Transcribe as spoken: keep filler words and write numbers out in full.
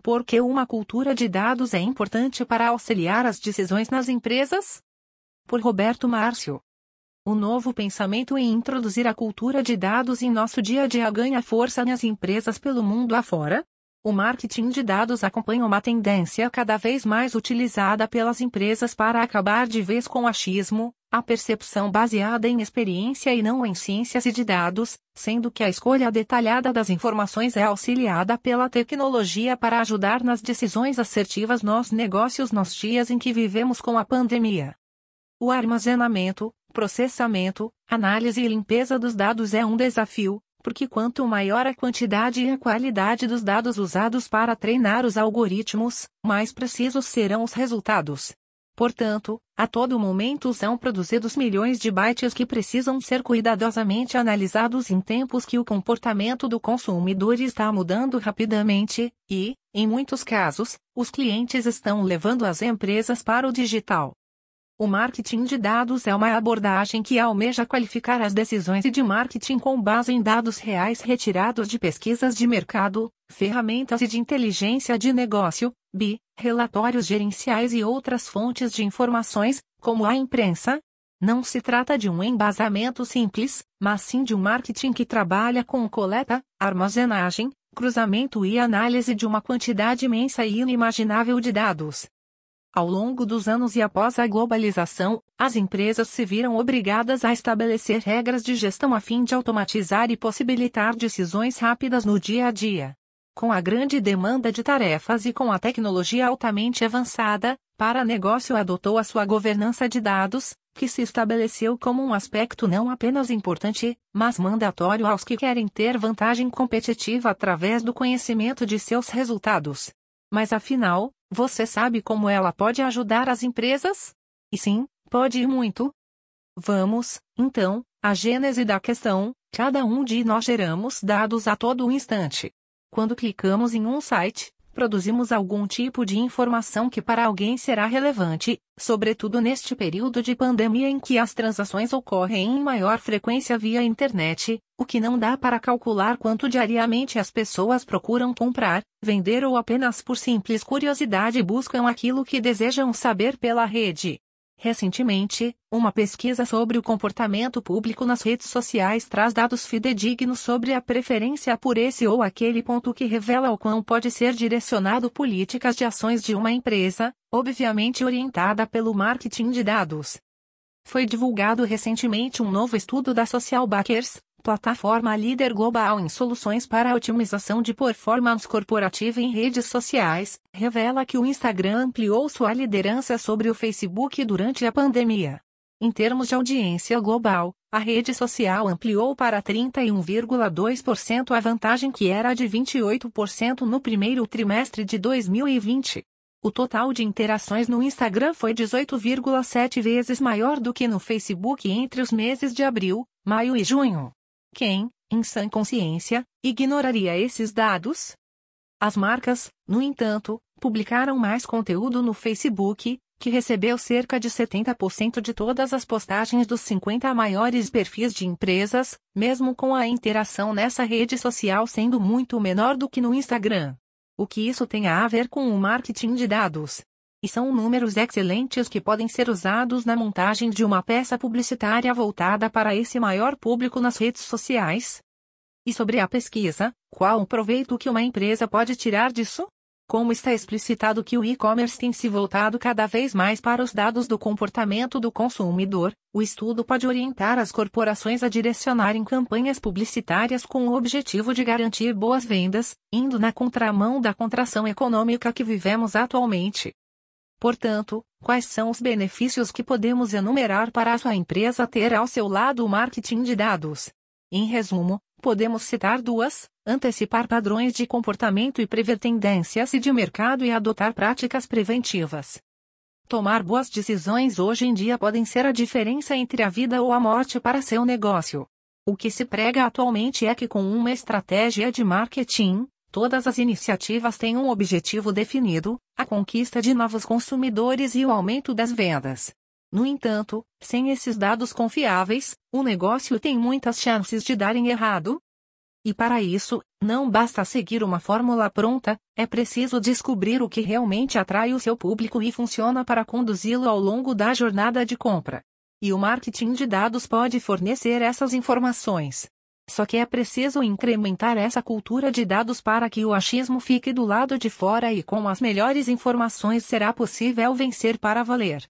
Por que uma cultura de dados é importante para auxiliar as decisões nas empresas? Por Roberto Márcio. O novo pensamento em introduzir a cultura de dados em nosso dia a dia ganha força nas empresas pelo mundo afora. O marketing de dados acompanha uma tendência cada vez mais utilizada pelas empresas para acabar de vez com o achismo, a percepção baseada em experiência e não em ciências e de dados, sendo que a escolha detalhada das informações é auxiliada pela tecnologia para ajudar nas decisões assertivas nos negócios nos dias em que vivemos com a pandemia. O armazenamento, processamento, análise e limpeza dos dados é um desafio, porque quanto maior a quantidade e a qualidade dos dados usados para treinar os algoritmos, mais precisos serão os resultados. Portanto, a todo momento são produzidos milhões de bytes que precisam ser cuidadosamente analisados em tempos que o comportamento do consumidor está mudando rapidamente, e, em muitos casos, os clientes estão levando as empresas para o digital. O marketing de dados é uma abordagem que almeja qualificar as decisões de marketing com base em dados reais retirados de pesquisas de mercado, ferramentas de inteligência de negócio, B I, relatórios gerenciais e outras fontes de informações, como a imprensa. Não se trata de um embasamento simples, mas sim de um marketing que trabalha com coleta, armazenagem, cruzamento e análise de uma quantidade imensa e inimaginável de dados. Ao longo dos anos e após a globalização, as empresas se viram obrigadas a estabelecer regras de gestão a fim de automatizar e possibilitar decisões rápidas no dia a dia. Com a grande demanda de tarefas e com a tecnologia altamente avançada, para negócio adotou a sua governança de dados, que se estabeleceu como um aspecto não apenas importante, mas mandatório aos que querem ter vantagem competitiva através do conhecimento de seus resultados. Mas afinal, você sabe como ela pode ajudar as empresas? E sim, pode ir muito. Vamos, então, à gênese da questão. Cada um de nós geramos dados a todo instante. Quando clicamos em um site, produzimos algum tipo de informação que para alguém será relevante, sobretudo neste período de pandemia em que as transações ocorrem em maior frequência via internet, o que não dá para calcular quanto diariamente as pessoas procuram comprar, vender ou apenas por simples curiosidade buscam aquilo que desejam saber pela rede. Recentemente, uma pesquisa sobre o comportamento público nas redes sociais traz dados fidedignos sobre a preferência por esse ou aquele ponto que revela o quão pode ser direcionado políticas de ações de uma empresa, obviamente orientada pelo marketing de dados. Foi divulgado recentemente um novo estudo da Socialbackers, plataforma líder global em soluções para a otimização de performance corporativa em redes sociais, revela que o Instagram ampliou sua liderança sobre o Facebook durante a pandemia. Em termos de audiência global, a rede social ampliou para trinta e um vírgula dois por cento a vantagem que era de vinte e oito por cento no primeiro trimestre de dois mil e vinte. O total de interações no Instagram foi dezoito vírgula sete vezes maior do que no Facebook entre os meses de abril, maio e junho. Quem, em sã consciência, ignoraria esses dados? As marcas, no entanto, publicaram mais conteúdo no Facebook, que recebeu cerca de setenta por cento de todas as postagens dos cinquenta maiores perfis de empresas, mesmo com a interação nessa rede social sendo muito menor do que no Instagram. O que isso tem a ver com o marketing de dados? E são números excelentes que podem ser usados na montagem de uma peça publicitária voltada para esse maior público nas redes sociais. E sobre a pesquisa, qual o proveito que uma empresa pode tirar disso? Como está explicitado que o e-commerce tem se voltado cada vez mais para os dados do comportamento do consumidor, o estudo pode orientar as corporações a direcionarem campanhas publicitárias com o objetivo de garantir boas vendas, indo na contramão da contração econômica que vivemos atualmente. Portanto, quais são os benefícios que podemos enumerar para a sua empresa ter ao seu lado o marketing de dados? Em resumo, podemos citar duas: antecipar padrões de comportamento e prever tendências de mercado e adotar práticas preventivas. Tomar boas decisões hoje em dia podem ser a diferença entre a vida ou a morte para seu negócio. O que se prega atualmente é que com uma estratégia de marketing, todas as iniciativas têm um objetivo definido, a conquista de novos consumidores e o aumento das vendas. No entanto, sem esses dados confiáveis, o negócio tem muitas chances de darem errado. E para isso, não basta seguir uma fórmula pronta, é preciso descobrir o que realmente atrai o seu público e funciona para conduzi-lo ao longo da jornada de compra. E o marketing de dados pode fornecer essas informações. Só que é preciso incrementar essa cultura de dados para que o achismo fique do lado de fora e com as melhores informações será possível vencer para valer.